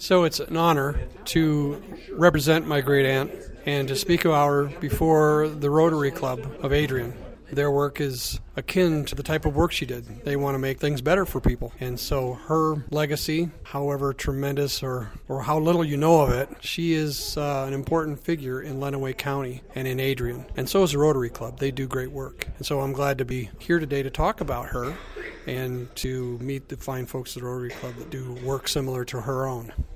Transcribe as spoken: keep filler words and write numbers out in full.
So it's an honor to represent my great aunt and to speak about her before the Rotary Club of Adrian. Their work is akin to the type of work she did. They want to make things better for people. And so her legacy, however tremendous or, or how little you know of it, she is uh, an important figure in Lenawee County and in Adrian. And so is the Rotary Club. They do great work. And so I'm glad to be here today to talk about her and to meet the fine folks at the Rotary Club that do work similar to her own.